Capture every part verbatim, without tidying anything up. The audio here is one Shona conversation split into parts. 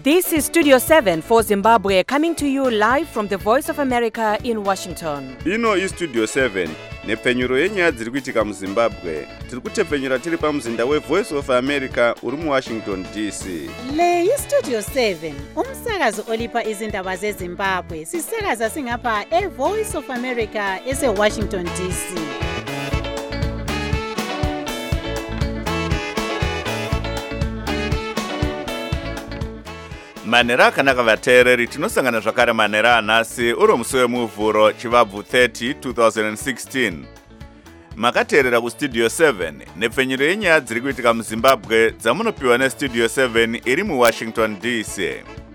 This is Studio seven for Zimbabwe, coming to you live from the Voice of America in Washington. Ino is Studio seven, nepfenyuro yenyaya dziri kuitika muZimbabwe. Tiri kutepfenyura tiri pamuzinda weVoice of America uri muWashington D C. Le yi Studio seven, umsakazo olipa izindaba zeZimbabwe. Sisakaza singapha eVoice of America eseWashington D C. Manera akanaka vateereri, tinosangana zvakare manera anhasi uro musi wemuvhuro chivabvu thirty twenty sixteen. Makateerera kuStudio seven, nepfenyuro yenyaya dziri kuitika muZimbabwe dzamunopiwa neStudio seven iri muWashington D C.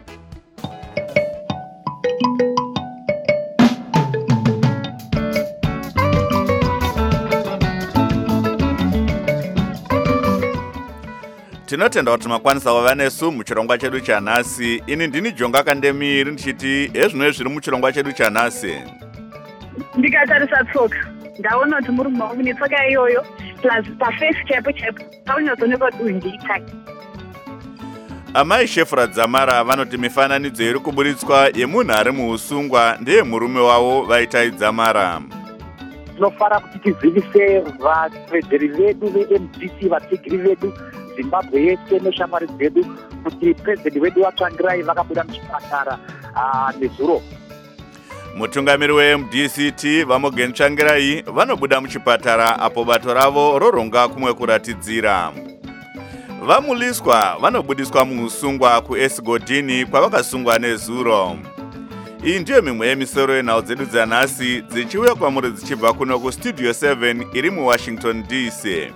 Tinotenda kuti makwanisa kuva nesu muchirongwa chedu chanhasi. Ini ndini Jonga Kandemiri ndichiti ezvino zviri muchirongwa chedu chanhasi. Ndikatarisa tsoka ndaona kuti muri mumaoko netsoka iyoyo plus pafesi chaipo chaipo paunyazoonekwa kuti uyu ndeitaki. Amai Shefra Dzamara vanoti mifananidzo iri kuburitswa yemunhu ari muusungwa ndeye murume wavo Vaitai Dzamara. Tinofara kuti tizivise vatredzeri vedu ve-M D C, vatsvigiri vedu Zimbabwe yese neshamwari dzedu kuti president wedu waTsvangirai vakabuda muchipatara nezuro. Mutungamiri we-M D C T Vamogen Tsvangirai vanobuda muchipatara apo bato ravo roronga kumwe kuratidzira. Vamuliswa vanobudiswa muusungwa kuEsigodini kwavakasungwa nezuro. Iyi ndiyo mimwe yemisoro yenhau dzedu dzanhasi dzichiuya kwamuri dzichibva kuno kuStudio seven iri muWashington D C.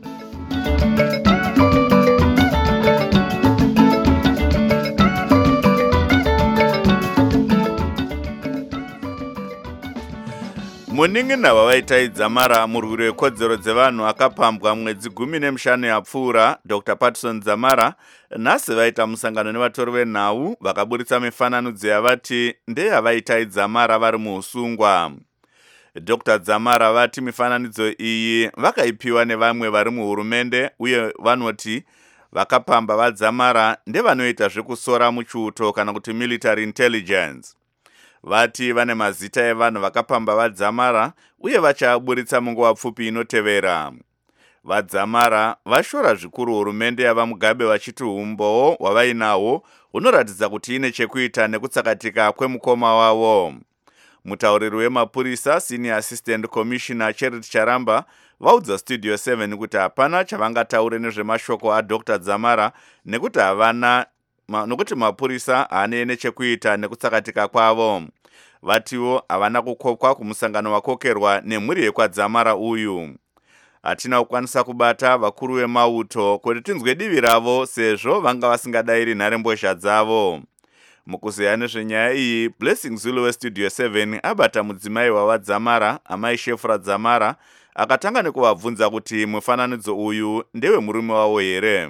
Munin'ina waVaitai Dzamara, murwiri wekodzero dzevanhu akapambwa mwedzi gumi nemushanu yapfuura, Doctor Patson Dzamara, nhasi vaita musangano nevatori venhau vakaburitsa mifananidzo yavati ndeyavaitai Dzamara vari muusungwa. Doctor Dzamara vati mifananidzo iyi vakaipiwa nevamwe vari muhurumende uye vanoti vakapamba vaDzamara ndevanoita zvekusora muchiuto kana kuti military intelligence. Vati vane mazita evanhu vakapamba vaDzamara uye vachaburitsa munguva pfupi inotevera. VaDzamara vashora zvikuru hurumende yavaMugabe vachiti umbowo hwavainahwo hunoratidza kuti ine chekuita nekutsakatika kwemukoma wavo. Mutauriri wemapurisa Senior Assistant Commissioner Charity Charamba vaudza Studio seven kuti hapana chavangataure nezvemashoko aDoctor Dzamara nekuti havana nokuti mapurisa haane nechekuita nekutsakatika kwavo. Vatiwo havana kukopwa kumusangano wakokerwa nemhuri yekwaDzamara uyu. Hatina kukwanisa kubata vakuru vemauto kuti tinzwe divi ravo sezvo vanga vasingadayiri nharembozha dzavo. Mukuzeya nezvenyaya iyi, Blessing Zulu weStudio seven abata mudzimai wavaDzamara, Amai Shefra Dzamara, akatanga nekuvabvunza kuti mufananidzo uyu ndewe murume wavo here.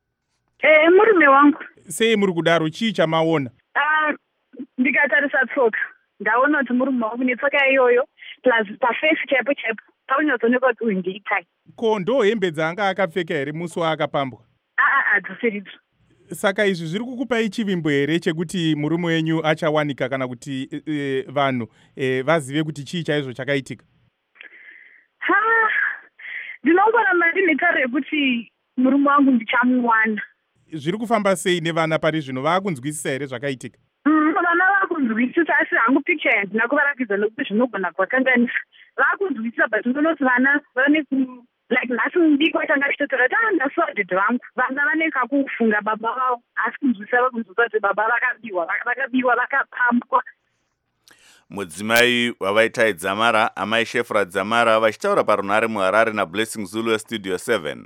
Eh, murume wangu. Sei muri kudaro, chii chamaona? Ah, ndikatarisa tsoka ndaona kuti muri mumaoko netsoka iyoyo plus pafesi chaipo chaipo paunyazoonekwa kuti uyu ndeitaki. Ko ndo hembe dzanga akapfeka here musi waakapambwa? Aa adzisiridzo. Saka izvi zviri kukupai chivimbo here chekuti murume wenyu achawanika kana kuti e, vanhu e, vazive kuti chii chaizvo chakaitika? Ha, ndinongoramba ndine tariro yekuti murume wangu ndichamuwana. Zviri kufamba sei nevana pari zvino, vaakunzwisisa here zvakaitika? Vana vaakunzwisisa asi hangu picture handina kuvarakidza nokuti zvinogona kuvakanganisa. Vaakunzwisisa but ndinoti vana vane ku like nhasi ndiko tanga tichitotora kuti ah ndasiwa dhedhe vangu. Vana vane kakufunga baba vavo asi kunzwisisa vakunzwisisa kuti baba vakabiwa vakabiwa vakapambwa. Mudzimai wavaitai Dzamara, Amai Shefra Dzamara vachitaura parunhare muHarare naBlessing Zulu weStudio seven.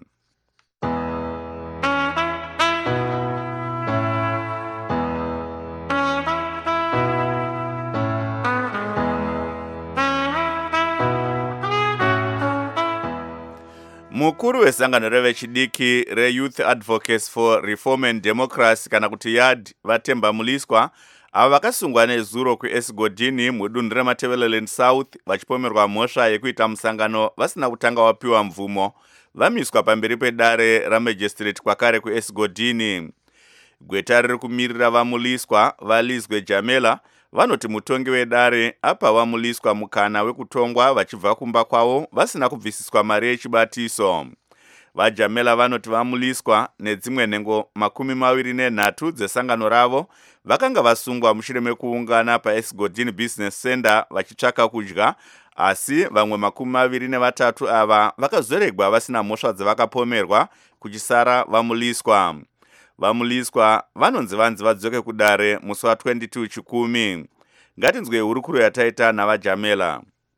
Mukuru wesangano revechidiki reYouth Advocates for Reform and Democracy kana kuti Y A D Vatemba Muliswa ava vakasungwa nezuro kuEsigodini mudunhu reMatabeleland South vachipomerwa mhosva yekuita musangano vasina kutanga wapiwa mvumo vamiswa pamberi pedare raMagistrate kwakare kuEsigodini. Gweta riri kumirira vamuliswa vaLizwe Jamela vanoti mutongi wedare apa vamuliswa mukana wekutongwa vachibva kumba kwavo vasina kubvisiswa mari yechibatiso. VaJamela vanoti vamuliswa nedzimwe nhengo makumi maviri nenhatu dzesangano ravo vakanga vasungwa mushure mekuungana paEsgodin Business Center vachitsvaka kudya, asi vamwe makumi maviri nevatatu ava vakazoregwa vasina mhosva dzavakapomerwa kuchisara vamuliswa. Vamuliswa vanonzi vanzi vadzoke kudare musi wa22 chikumi. Ngatinzwe hurukuro yataita navaJamela.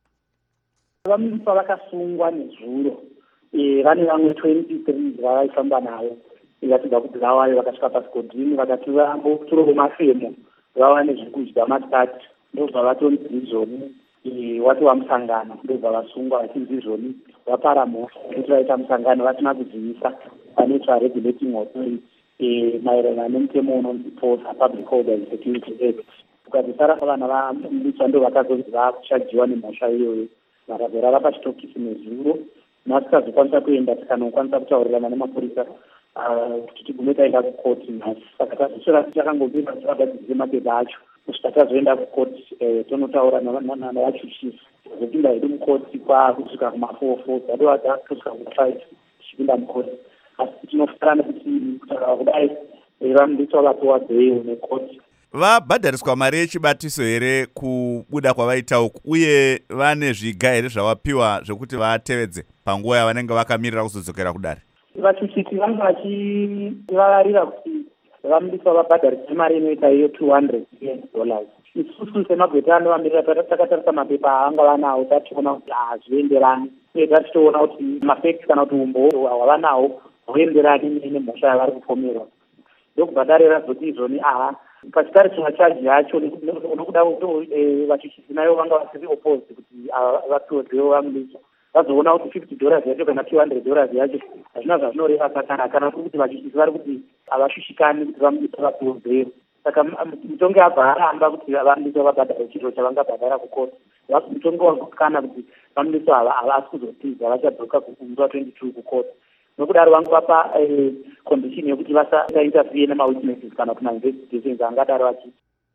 Vamuliswa vakasungwa nezuro. E, vane vamwe twenty-three vavaifamba navo ikatidza kuti vavayo vakasvika paSgodini vakati vambotura mafemo vawane zvekudya masikati ndobva vatonzi Zizoni wati wamusangano ndobva vasungwa vachinzi Zizoni vapara mhosva kuti vaita musangano vasina kudzivisa panoitwa regulating authority maererano nemutemo unonzi POSA, Public Order and Security Act. Ukazisara vana vamuliswa ndo vakazonzi vakushajiwa nemhosva iyoyo vakazorara pachitokisi nezuro. Nhasi tazokwanisa kuenda tikanokwanisa kutaurirana nemapurisa kuti tigume taenda kukoti nhasi. Saka tazosvera tichakangobira tivagadzirize mapepa acho kusvika tazoenda kukoti tonotaura navachuchisi tazopinda hedu mukoti kwakusvika kuma-four four dzadova kusvika kuma-five tichipinda mukoti. Asi tinofarana kuti kutaura kudai vamuliswa vapiwa bheil nekoti. Vabhadhariswa mari yechibatiso here kubuda kwavaita uku, uye vane zviga here zvavapiwa zvekuti vatevedze panguva yavanenge vakamirira kuzodzokera kudare? Vachuchisi vanga vachivavarira kuti vamuliswa vabhadhariswe mari inoita iyo two hundred dollars. Isusu semagweta anovamirira takatarisa mapepa aanga vanawo tationa kuti hazvienderani, uye tatitoona kuti mafekti kana kuti umbo hwavanawo hwoenderani nemhosva yavari kupomerwa. Ndokubhadharira zoti izvoni aha pachitariswa chaji yacho nokuda vachuchisi nayo vanga vasiri opposed kuti vapiwewo vamuliswa. Vazoona kuti fifty dollars yacho kana two hundred dollars yacho hazvina zvazvinoreva sakana kana kuti vachuchisi vari kuti havashushikani kuti vamuliswa vapiwe bheil. Saka mutongi abva aramba kuti vamuliswa vabhadhare chiro chavangabhadhara kukoti. Mutongi wakukana kuti vamuliswa havasi kuzopinza vachadzoka kumusi wa22 kukoti. Nokudaro vanguvapa condition yekuti vasainterfere nemawitnesses kana kuti ma-investigations angadaro vachi.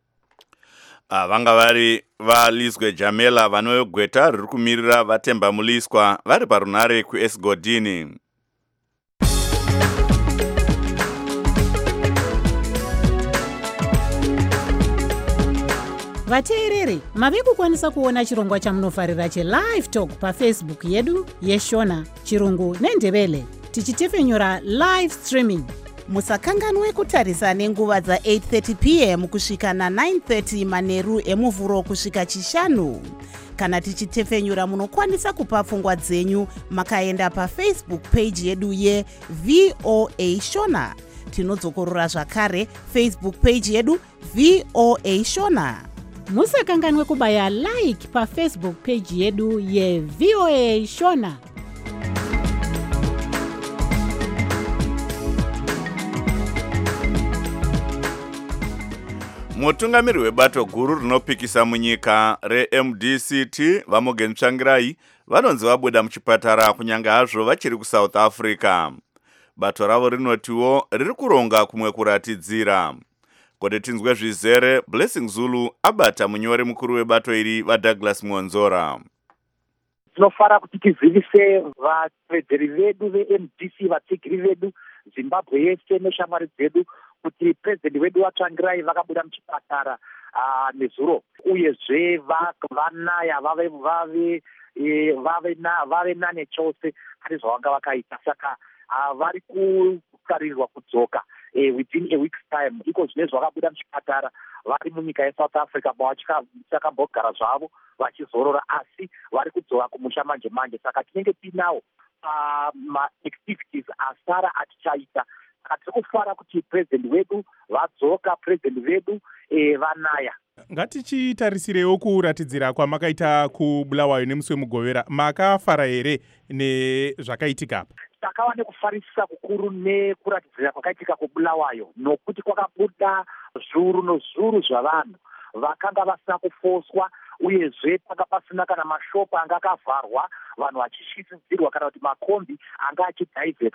Vanga vari vaLizwe Jamela vanogweta riri kumirira vatemba muliswa vari parunare kuEsgodini. Vateereri, mave kukwanisa kuona chirongwa chamunofarira cheLive Talk paFacebook yedu yeShona, Chirungu neNdebele tichitefenyura live streaming. Musakanganwe kutarisa nenguva dza eight thirty p m kusvika na nine thirty manheru emuvhuro kusvika chishanu. Kana tichitefenyura munokwanisa kupa pfungwa dzenyu makaenda paFacebook page yedu yeV O A Shona. Tinodzokorora zvakare Facebook page yedu V O A Shona. Musakanganwe kubaya like paFacebook page yedu yeV O A Shona. Mutungamiri webato guru rinopikisa munyika reM D C T Vamogen Tsvangirai vanonzi vabuda muchipatara kunyanga hazvo vachiri kuSouth Africa. Bato ravo rinotiwo riri kuronga kumwe kuratidzira. Kode tinzwe zvizere Blessing Zulu abata munyori mukuru webato iri vaDouglas Mwonzora. Tinofara kuti tizivise vatevedzeri vedu veM D C vatsigiri vedu Zimbabwe yese neshamwari dzedu kuti president wedu waTsvangirai vakabuda muchipatara nezuro, uyezve vanaya vave vave vave na vave nane chose ari zvavanga vakaita. Saka vari kukarirwa kudzoka within a week's time. Iko zvine zvakabuda muchipatara vari munyika yeSouth Africa vachakambogara zvavo vachizorora, asi vari kudzoka kumusha manje manje. Saka tinenge tinawo ma-activities asara atichaita. Tiri kufara kuti president wedu vadzoka, president vedu vanaya. Ngatichitarisirewo kuratidzira kwamakaita kubulawayo nemusi wemugovera, makafara here nezvakaitika? Takava nekufarisisa kukuru nekuratidzira kwakaitika kubulawayo, nokuti kwakabuda zviuru nezviuru zvavanhu vakanga vasina kufoswa, uyezve panga pasina kana mashopu anga akavharwa, vanhu vachishisidzirwa kana kuti makombi anga achidhaivhetwa.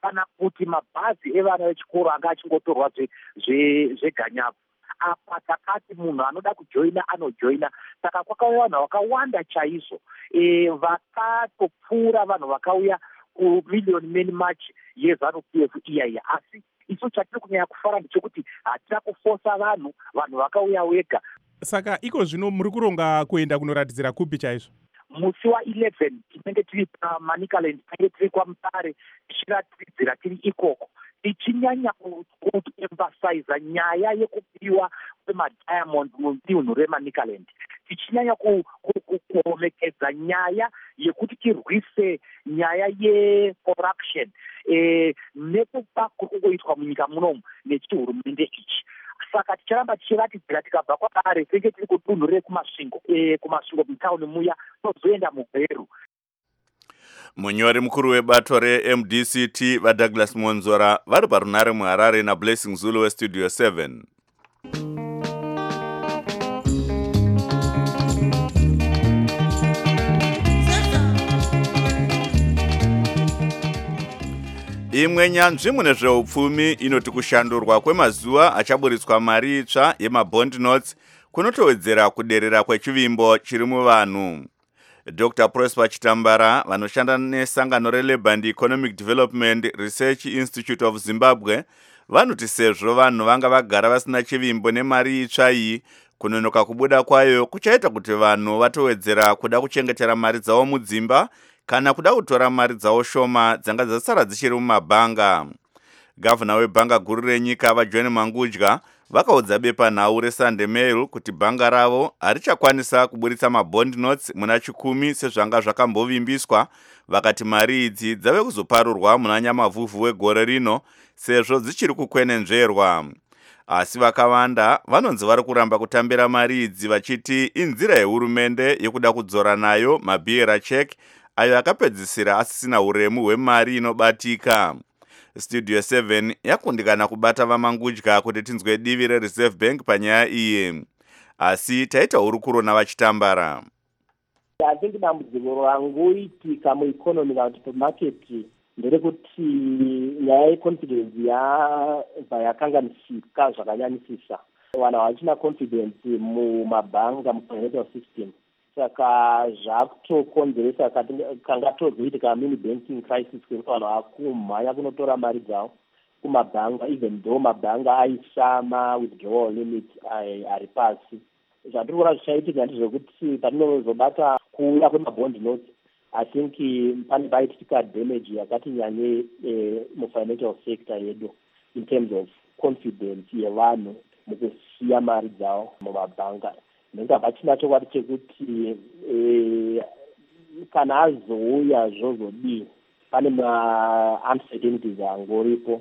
kana kuti mabhazi evana vechikoro anga achingotorwa zveganyavu. Apa takati munhu anoda kujoina anojoina. Saka kwakauya vanhu vakawanda chaizvo, e, vakatopfuura vanhu vakauya kumiliyoni many march yeZANU P F iya iya. Asi isu chatiri kunyanya kufara ndechekuti hatina kufosa vanhu, vanhu vakauya wega. Saka iko zvino muri kuronga kuenda kunoratidzira kupi chaizvo? Musi wa eleven tinenge tiri paManicaland, tinenge tiri kwaMutare tichiratidzira tiri ikoko, tichinyanya kuemphasize nyaya yekupiwa kwemadiamond mudunhu reManicaland, tichinyanya kuomekedza nyaya yekuti tirwise nyaya yecorruption eh, nekupa kuri kungoitwa munyika munomu nechihurumende ichi. Saka ticharamba tichiratidzira tikabva kwaMutare tinenge tiri kudunhu rekumasvingo eh, kumasvingo mutauni muya tozoenda muBheru. Munyori mukuru webato re-M D C T vaDouglas Monzora vari parunare muHarare naBlessing Zulu weStudio seven. Imwe nyanzvi mune zveupfumi inoti kushandurwa kwemazuva achaburitswa mari itsva yemabond notes kunotowedzera kuderera kwechivimbo chiri muvanhu. Doctor Prosper Chitambara vanoshanda nesangano reLabour and Economic Development Research Institute of Zimbabwe vanoti sezvo vanhu vanga vagara vasina chivimbo nemari itsva iyi, kunonoka kubuda kwayo kuchaita kuti vanhu vatowedzera kuda kuchengetera mari dzavo mudzimba kana kuda kutora mari dzavo shoma dzanga dzasara dzichiri mumabhanga. Gavana webhanga guru renyika vaJohn Mangudya vakaudza bepanhau reSunday Mail kuti bhanga ravo harichakwanisa kuburitsa mabond notes muna chikumi sezvanga zvakambovimbiswa, vakati mari idzi dzave kuzoparurwa muna Nyamavhuvhu wegore rino sezvo dzichiri kukwenenzverwa. Asi vakawanda vanonzi vari kuramba kutambira mari idzi vachiti inzira yehurumende yekuda kudzora nayo mabiera check ayo akapedzisira asisina uremu hwemari inobatika. Studio seven yakundikana kubata vaMangudya kuti tinzwe divi reReserve Bank panyaya iyi, asi taita hurukuro navachitambara. I think dambudziko rangoitika mueconomy kana kuti pamaketi nderekuti nyaya yeconfidence yabva yakanganisika zvakanyanyisisa. Vanhu havachina confidence mumabhanga, mufinancial system. Saka zvakutokonzeresa kanga tozoitika mini banking crisis kwekuti vanhu vakumhanya kunotora mari dzavo kumabhanga, even though mabhanga aisa ma-withdrawal limit ari pasi. Zvatiri kuona zvichaitika ndezvekuti patinozobata kuuya kwemabond notes, I think pane paitika damage yakati nyanye mufinancial sector yedu in terms of confidence yevanhu mukusiya mari dzavo mumabhanga. Nenga pachina chokwadi chekuti e, kana azouya zvozodii pane ma-uncertainties angoripo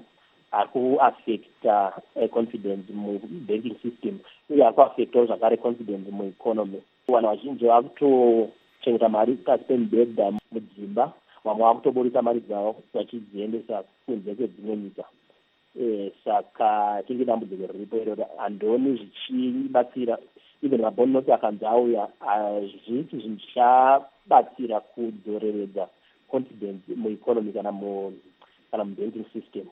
akuaffecta uh, confidence mu-banking system uye akuaffectawo zvakare confidence mu-economy. Vanhu vazhinji vakutochengeta mari pasi pemibhedha mudzimba, vamwe vakutoburisa mari dzavo vachidziendesa kunze kwedzimwe nyika. E, saka tinge dambudziko riripo iroro, handoni zvichibatsira. Even mabond notes akanzi auya hazvisi zvinhu zvichabatsira kudzoreredza confidence mueconomy kana mu kana mubanking system.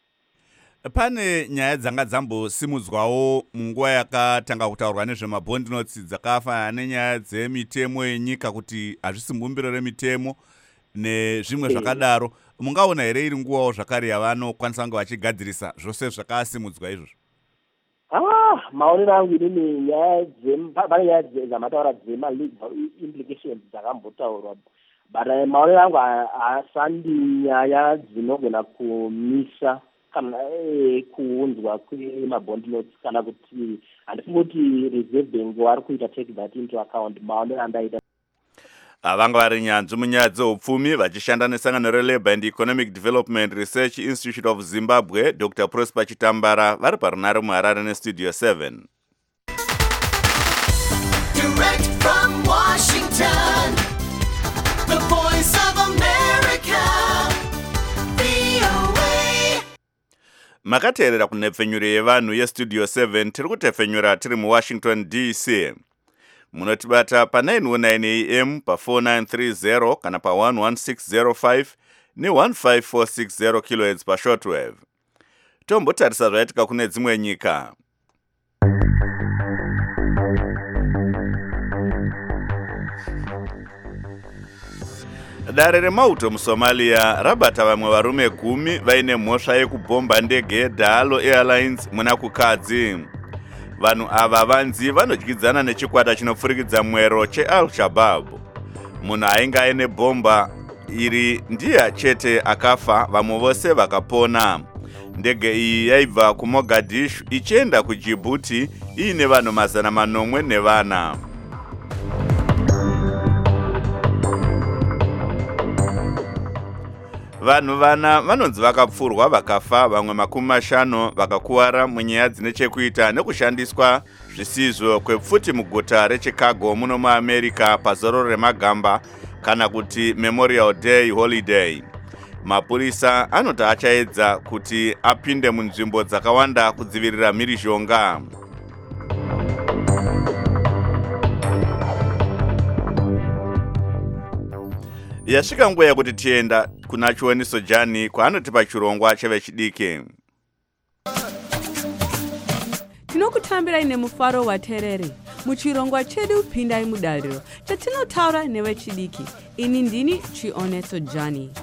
Pane nyaya dzanga dzambosimudzwawo munguva yakatanga kutaurwa nezvemabond notes dzakafanana nenyaya dzemitemo yenyika kuti hazvisi mbumbiro remitemo nezvimwe zvakadaro. Mungaona here iri nguvawo zvakare yavanokwanisa kunge vachigadzirisa zvose zvakasimudzwa izvozvo? Ah, maonero angu inini nyaya pane nyaya dzamataura dzema-legal implications dzakambotaurwa, but maonero angu haasandi nyaya dzinogona kumisa kana kuunzwa kwemabond notes kana kuti handifungi kuti Reserve Bank vari kuita take that into account. Maonero andaita vanga vari nyanzvi munyaya dzeupfumi vachishanda nesangano reLabour and Economic Development Research Institute of Zimbabwe, Doctor Prosper Chitambara vari parunare muHarare neStudio seven. Direct from Washington, the voice of America, V O A. Makateerera kunhepfenyuro yevanhu yeStudio seven, tiri kutepfenyura tiri muWashington D C. Munotibata pa nine oh nine A M pa four nine three zero kana pa one one six zero five ne one five four six zero kilohertz pashortwave. Tombotarisa zvaitika kune dzimwe nyika. Dare remauto muSomalia rabata vamwe varume gumi vaine mhosva yekubhomba ndege yeDalo Airlines muna kukadzi. Vanhu ava vanzi vanodyidzana nechikwata chinopfurikidza mwero cheAl-Shabaab. Munhu ainge aine bhomba iri ndiye chete akafa, vamwe vose vakapona. Ndege iyi yaibva kuMogadishu ichienda kuDjibouti iine vanhu mazana manomwe nevana. Vanhu vana vanonzi vakapfurwa vakafa, vamwe makumi mashanu vakakuwara munyaya dzine chekuita nekushandiswa zvisizvo kwepfuti muguta reChicago muno muAmerica pazoro remagamba kana kuti Memorial Day holiday. Mapurisa anoti achaedza kuti apinde munzvimbo dzakawanda kudzivirira mhirizhonga. Yasvika nguva yekuti tienda kuna Chioniso Jani kwaanotipa chirongwa chevechidiki. Tinokutambirai nemufaro waterere. Muchirongwa chedu pindai mudariro chatinotaura nevechidiki. Ini ndini Chioniso Jani.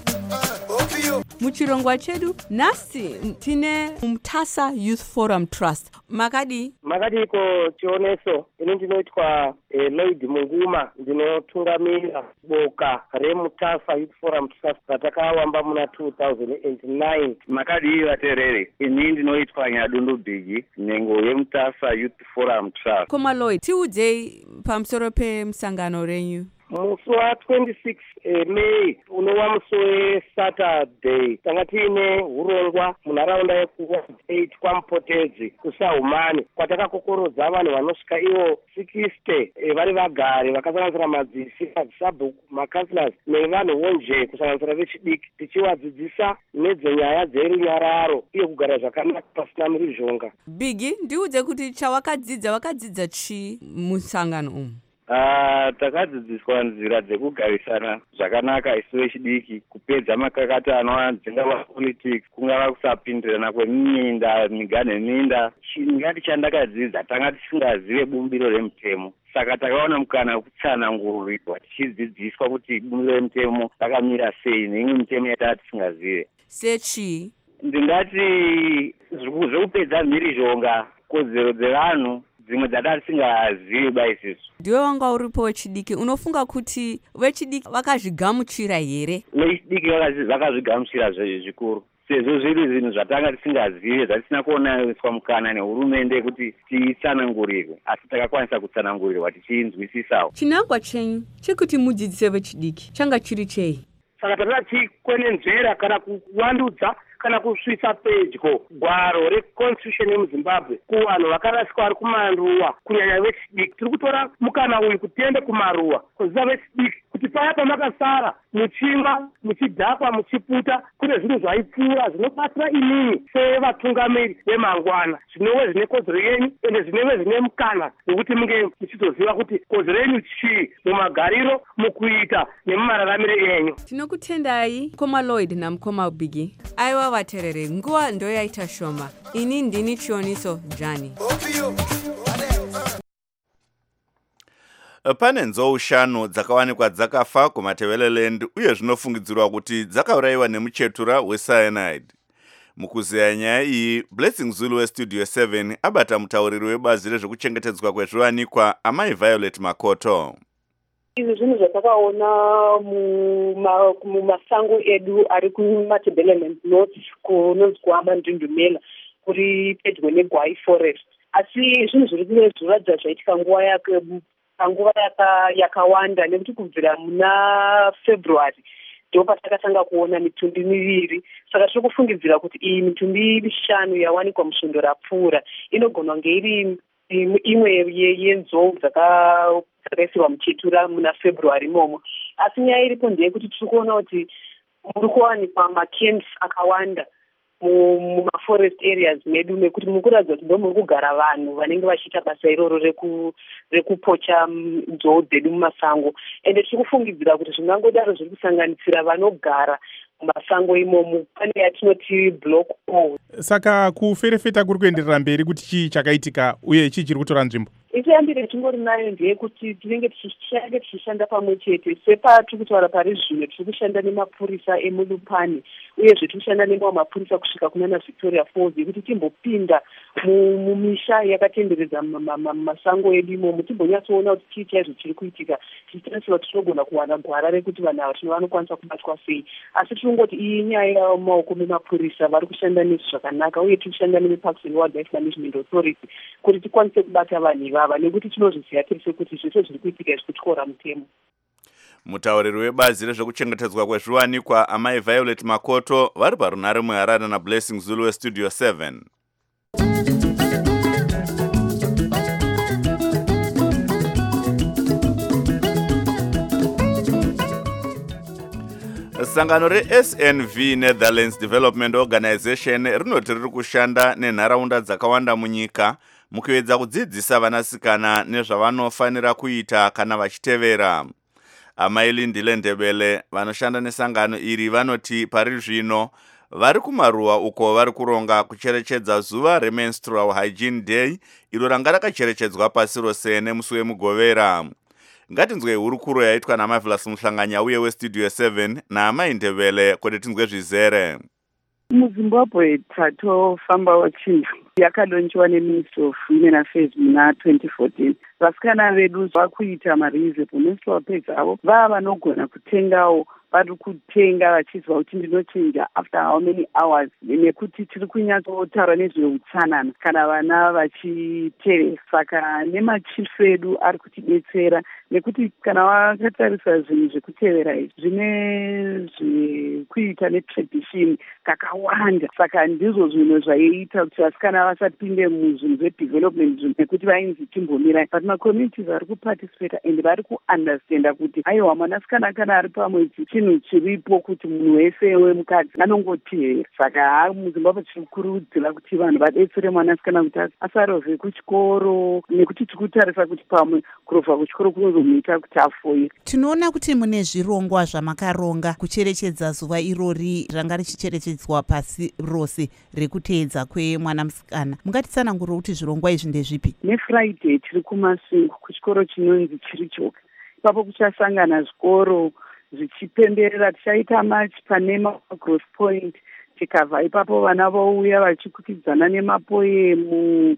Muchirongwa chedu nasi tine Mtasa Youth Forum Trust. Makadi makadi ko Chioneso ini ndinoitwa eh, Lloyd Munguma, ndinotungamira boka reMutasa Youth Forum Trust ratakawamba muna two thousand nine. Makadi vaterere ini ndinoitwa Nyadundu Bigi, nyengo yeMutasa Youth Forum Trust. Koma Lloyd, tiudze pamusoro pemusangano renyu. Musi wa twenty-six eh, May unowa musi weSaturday tanga tiine urongwa munharaunda yekueight kwaMupotedzi kuSahumani kwatakakokorodza vanhu vanosvika ivo sixty eh, vari vagari vakasanganisira madzisi, madzisabhuku, makansilas nevanhu wonje kusanganisira vechidiki tichivadzidzisa nedzenyaya dzerunyararo uye kugara zvakanaka pasina mhirizhonga. Bigi, ndiudze kuti chawakadzidza wakadzidza chi musangano umu? Uh, takadzidziswa nzira dzekugarisana zvakanaka isu vechidiki, kupedza makakatano dzingava politics, kungava kusapindirana kweminda miga neminda. Chingati chandakadzidza tanga tisingazive bumbiro remutemo, saka takaona mukana wekutsanangurirwa tichidzidziswa kuti bumbiro remutemo rakamira sei neimwe mitemo yatanga tisingazive. Sechi ndingati zvekupedza mhirizhonga, kodzero dzevanhu dzimwe dzatanga tisingazivi baisisu. Ndiwe wanga uripo wechidiki, unofunga kuti vechidiki vakazvigamuchira here? Vechidiki vakazvigamuchira zvikuru, sezvo zviri zvinhu zvatanga tisingazive zvatisina kuonaniswa mukana nehurumende kuti titsanangurirwe, asi takakwanisa kutsanangurirwa tichinzwisisawo. Chinangwa chenyu chekuti mudzidzise vechidiki changa chiri chei? Saka takada tikwenenzvera kana kuwandudza kana kusvitsa pedyo gwaro reconstitution yemuZimbabwe kuvanhu vakarasika vari kumaruwa kunyanya vechidiki. Tiri kutora mukana uyu kuti tiende kumaruwa kuziva vechidiki kuti paya pamakasara muchimwa, muchidhakwa, muchiputa, kune zvinhu zvaipfuura zvinobatsira imini sevatungamiri vemangwana, zvinove zvine kodzero yenyu ende zvinove zvine mukana wekuti munge muchizoziva kuti kodzero yenyu chii mumagariro, mukuita nemumararamire enyu. Tinokutendai Koma Lloyd naMukoma Bigi. Aiwa vaterere, nguva ndo yaita shoma. Ini ndini Chioniso Jani. Pane nzou shanu dzakawanikwa dzakafa kuMatebeleland uye zvinofungidzirwa kuti dzakaurayiwa nemuchetura wecyanide. Mukuzeya nyaya iyi, Blessing Zulu weStudio seven abata mutauriri webazi rezvekuchengetedzwa kwezviwanikwa Amai Violet Makoto. Izvi zvinhu zvatakaona mumasango edu ari kuMatebeleland North kunonzi kuAmandundumela kuri pedyo neGwai Forest. Asi zvinhu zviri kuratidza zvaitika nguva yake panguva yakawanda nekuti kubvira muna February ndo patakatanga kuona mitumbi miviri. Saka tiri kufungidzira kuti iyi mitumbi mishanu yawanikwa musvondo rapfuura inogona kunge iri imwe yenzou dzakaisiwa muchetura muna February imomo. Asi nyaya iripo ndeyekuti tiri kuona kuti muri kuwanikwa macamps akawanda mumaforest areas medu nekuti mukuratidza kuti ndo muri kugara vanhu vanenge vachiita basa iroro rekupocha nzou dzedu mumasango. Ende tiri kufungidzira kuti zvingangodaro zviri kusanganisira vanogara masango imomo pane yatinoti block o. Saka kuferefeta kuri kuenderera mberi kuti chii chakaitika uye chii chiri kutora nzvimbo? Itoyambire tingori nayo ndeyekuti tinenge tichange tichishanda pamwe chete sepatiri kutaura pari zvino tiri kushanda nemapurisa emulupani uyezve tiri kushanda nemamwe mapurisa kusvika kunana Victoria Falls yekuti timbopinda mumisha yakatenderedza masango edu imomo timbonyatsoona kuti chii chaizvo chiri kuitika tichitarisira kuti tinogona kuwana gwara rekuti vanhu ava tino vanokwanisa kubatwa sei. Asi tirongoti iyi nyaya yamaoko memapurisa vari kushanda nezvo zvakanaka uye tiri kushanda nemeparks and wildlife management authority kuti tikwanise kubata vanhu ivava nekuti tinozviziva tese kuti zvese zviri kuitika izvi kutyora mutemo. Mutauriri webazi rezvekuchengetedzwa kwezviwanikwa amai Violet Makoto vari parunhare muHarare naBlessing Zulu weStudio seven. Sangano re-S N V Netherlands Development Organization rinoti riri kushanda nenharaunda dzakawanda munyika mukuedza kudzidzisa vanasikana nezvavanofanira kuita kana vachitevera. Amai Lindile Ndebele vanoshanda nesangano iri vanoti pari zvino vari kumaruwa uko vari kuronga kucherechedza zuva reMenstrual Hygiene Day iro ranga rakacherechedzwa pasi rose nemusi wemugovera. Ngatinzwe hurukuro yaitwa naMarvelous Muhlanganya uye weStudio seven naamai Ndebele kuti tinzwe zvizere. MuZimbabwe tatofambawo chinhu yakalonchwa neMinistry of Women Affairs muna twenty fourteen. Vasikana vedu vakuita mareusable menstrual pads avo vava vanogona kutengawo vari kutenga vachizwa kuti ndinochinja after how many hours nekuti tiri kunyatsotaura nezveutsanana kana vana vachitevera. Saka nemachifu edu ari kutidetsera nekuti kana wakatarisa zvinhu zvekutevera izvi zvine zvekuita netradition kakawanda. Saka ndizvo zvinhu zvaiita kuti vasikana vasapinde muzvinhu zvedevelopment nekuti vainzi timbomirai, but macommunities ari kuparticipata and vari kuunderstanda kuti aiwa mwanasikana kana ari pamwedzi chinhu chiripo kuti munhu wese wemukadzi anongotevera. Saka muZimbabwe tiri kukurudzira kuti vanhu vadetsere mwanasikana kuti asarove kuchikoro nekuti tiri kutarisa kuti pamwe kurova kuchikoro kunozomuita kuti afoire. Tinoona kuti mune zvirongwa zvamakaronga kucherechedza zuva irori ranga richicherechedzwa pasi rose rekuteedza kwemwanasikana. Mungatitsanangura kuti zvirongwa izvi ndezvipi? NeFriday tiri kumasungu kuchikoro chinonzi Chirichoka. Ipapo kuchasangana zvikoro zvichipemberera. Tichaita march panema Gross Point tikabva ipapo vana vouya vachikutidzana nemapoemu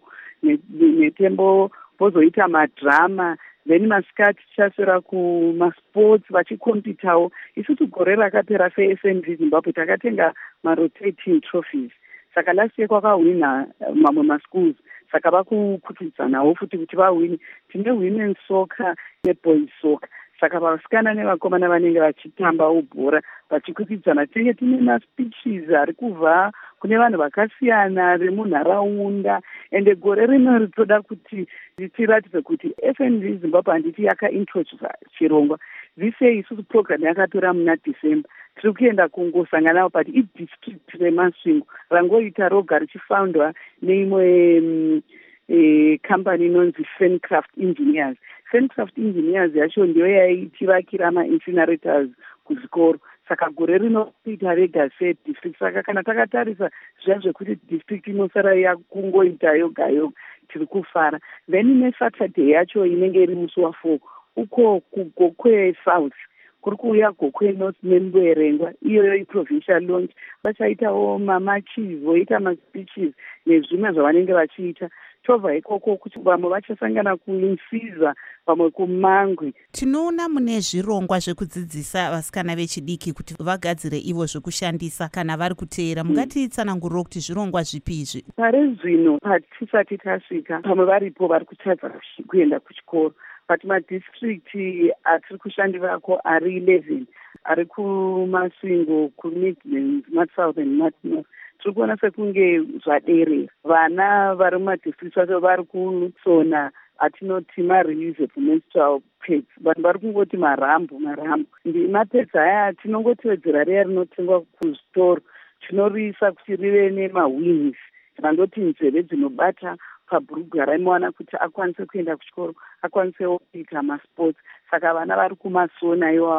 netembo vozoita madrama. Then masikati tichaswera kumasports vachikompitawo. Isu tugore rakapera se-S N V Zimbabwe takatenga marotating trophies. Saka last year kwakahwina mamwe maschools. Saka vakukutidzanawo futi kuti vahwini. Tine women soccer neboys soccer. Saka vasikana nevakomana vanenge vachitambawo bhora vachikutidzana. Tinenge tine maspeeches ari kubva kune vanhu vakasiyana vemunharaunda. Ende gore rino ritoda kuti tiratidze kuti S N V Zimbabwe handiti yakaintroduce chirongwa. This year isusu program yakatora muna December. Tiri kuenda kungosanganawo but idistrict reMasvingo rangoita roga richifoundwa neimwe um, e, company inonzi Fencraft Engineers. Fencraft Engineers yacho ndiyo yaitivakira ma-incinerators kuzvikoro. Saka gore rino kuita rega se-district. Saka kana takatarisa zviya zvekuti district inosara yakungoita yoga yoga tiri kufara. Then neSaturday yacho inenge iri musi wa4 uko kuGokwe South kuri kuuya Gokwe North nemberengwa iyoyo iprovincial launch. Vachaitawo mamachief voita maspeeches nezvimwe zvavanenge vachiita. Tobva ikoko kuti vamwe vachasangana kuinsiza vamwe kumangwi. Tinoona mune zvirongwa zvekudzidzisa vasikana vechidiki kuti vagadzire ivo zvekushandisa kana vari kuteera. Mungatitsanangurira kuti zvirongwa zvipi izvi? Pari zvino patisati tasvika pamwe varipo vari kutadza kuenda kuchikoro. But madistrict atiri kushandirako ari eleven ari kuMasvingo, kuMidlands, North and North. Tiri kuona sekunge zvaderera. Vana vari mumadistrict acho vari kusona atinoti mareusable menstrual pads. Vanhu vari kungoti marambo marambo. Ndi mapads aya tinongotevedzera riya rinotengwa kuzvitoro. Tinoriisa kuti rive nemawings. Tinandoti nzeve dzinobata pabhurugwa raimowana kuti akwanise kuenda kuchikoro, akwanisewo kuita masports. Saka vana vari kumasona iwawo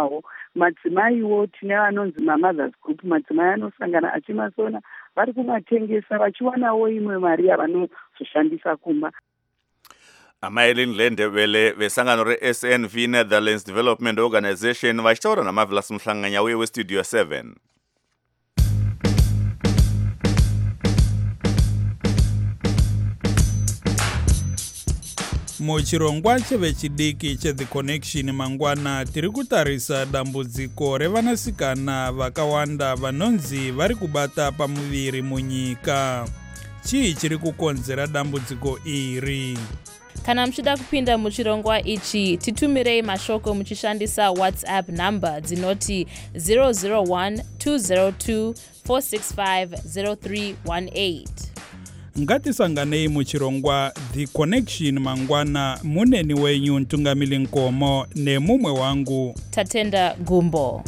madzimaiwo tine vanonzi mamothers group, madzimai anosangana achimasona vari kumatengesa vachiwanawo imwe mari yavanozoshandisa kumba. Amailin Lendebele vesangano re-S N V Netherlands Development Organization vachitaura naMarvelous Mhlanganya uye westudio seven. Muchirongwa chevechidiki cheThe Connection mangwana tiri kutarisa dambudziko revanasikana vakawanda vanonzi vari kubata pamuviri munyika. Chii chiri kukonzera dambudziko iri? Kana muchida kupinda muchirongwa ichi, titumirei mashoko muchishandisa WhatsApp number dzinoti zero zero one two zero two four six five zero three one eight. Ngatisanganei muchirongwa The Connection mangwana, muneni wenyu Ntungamili Nkomo nemumwe wangu Tatenda Gumbo.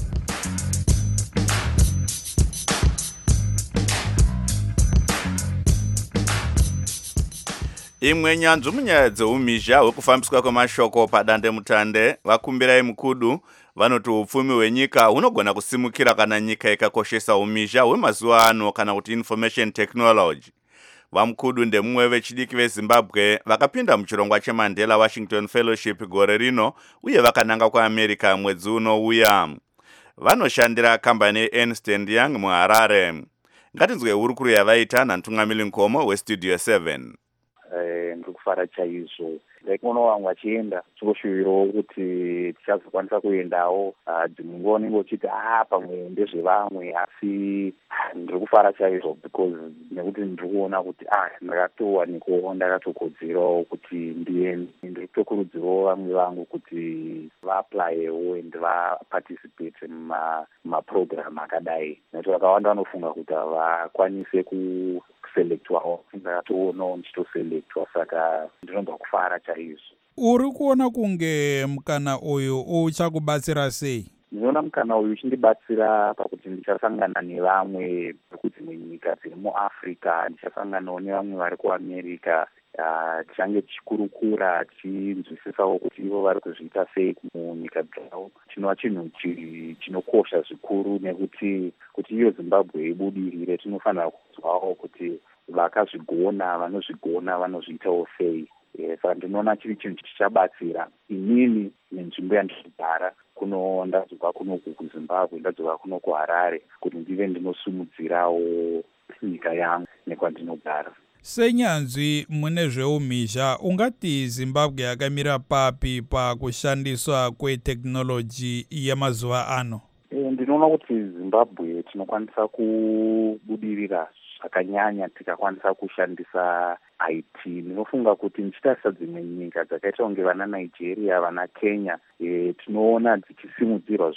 Imwe nyanzvu munyaya dzeumhizha hwekufambiswa kwemashoko padande mutande vakumbirai mukudu vanoti upfumi hwenyika hunogona kusimukira kana nyika ikakoshesa umhizha hwemazuva ano kana kuti information technology. Vamukudu ndemumwe vechidiki veZimbabwe vakapinda muchirongwa cheMandela Washington Fellowship gore rino uye vakananga kuAmerica mwedzi unouya. Vanoshandira kambani yeErnst and Young muHarare. Ngatinzwe hurukuru yavaita naNtungamili Nkomo westudio seven. Eh, ndikufara chaizvo. Like wangu wachienda chikoshuviro kuti tichazokwanisa kuendawo dzimwe nguva unenge uchiti ah pamwe ndezvevamwe asi ndiri kufara chaizvo because nekuti ndiri kuona kuti ah ndakatowanikawo ndakatokodzerawo kuti ndiende. Ndiri kutokurudzirawo vamwe vangu kuti vaaplayewo and vaparticipate mumaprogram akadai nekuti vakawanda vanofunga kuti havakwanise ku selectwawo ndakatoonawo ndichitoselectwa saka ndinobva kufara chaizvo. Uri kuona kunge mukana uyu uchakubatsira sei? Ndinoona mukana uyu uchindibatsira pakuti ndichasangana nevamwe vekudzimwe nyika dziri muAfrica, ndichasanganawo nevamwe vari kuAmerica, tichange tichikurukura tichinzwisisawo kuti ivo vari kuzviita sei munyika dzavo. Chinova chinhu chinokosha zvikuru nekuti kuti iyo Zimbabwe ibudirire tinofanira kuzwawo kuti vakazvigona vanozvigona vanozviitawo sei. Saka ndinoona chiri chinhu chichabatsira inini nenzvimbo yandinogara kuno ndadzoka kunoku kuZimbabwe ndadzoka kuno kuHarare kuti ndive ndinosumudzirawo nyika yangu nekwandinogara. Senyanzvi mune zveumhizha, ungati Zimbabwe yakamira papi pakushandiswa kweteknoloji yemazuva ano? E, ndinoona kuti Zimbabwe tinokwanisa kubudirira zvakanyanya tikakwanisa kushandisa I T. Ndinofunga kuti ndichitarisa dzimwe nyika dzakaita kunge vana Nigeria, vana Kenya, e, tinoona dzichisimudzirwa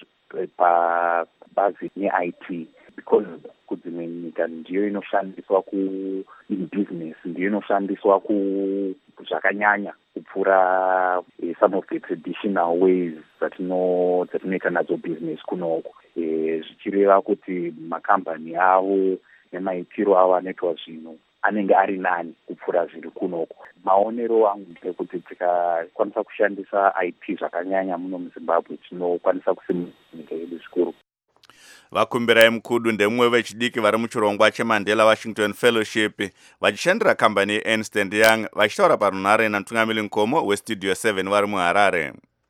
pabazi ne-I T because kudzimwe nyika ndiyo inoshandiswa ku in business, ndiyo inoshandiswa ku zvakanyanya kupfuura eh, some of the traditional ways dzatino dzatinoita nadzo business kunoku. Eh, zvichireva kuti makambani avo nemaitiro avo anoitwa zvinhu anenge ari nani kupfuura zviri kunoku. Maonero angu ndekuti tikakwanisa kushandisa I T zvakanyanya muno muZimbabwe tinokwanisa kusimudza nyika yedu zvikuru. Vakumbirai mukudu ndemumwe vechidiki vari muchirongwa cheMandela Washington Fellowship vachishandira kambani yeErnst and Young vachitaura parunhare naNtungamili Nkomo westudio seven vari muHarare.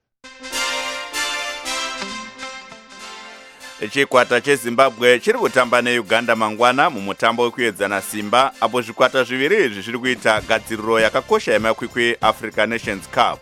Chikwata cheZimbabwe chiri kutamba neUganda mangwana mumutambo wekuedzana simba apo zvikwata zviviri izvi zviri kuita gadziriro yakakosha yemakwikwi Africa Nations Cup.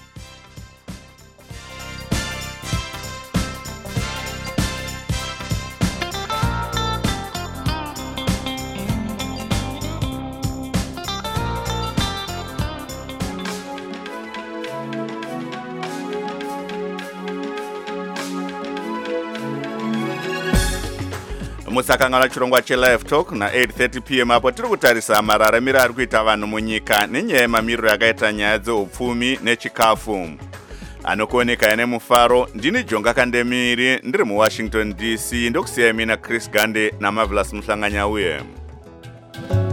Musakangana chirongwa cheLive Talk na eight thirty p m apo tiri kutarisa mararamiro ari kuita vanhu munyika nenyaya yemamiriro yakaita nyaya dzeupfumi nechikafu. Anokuoneka ine mufaro ndini Jonga Kandemiri ndiri muWashington D C ndokusiyai mina Chris Gande naMarvelous Mhlanganya uye.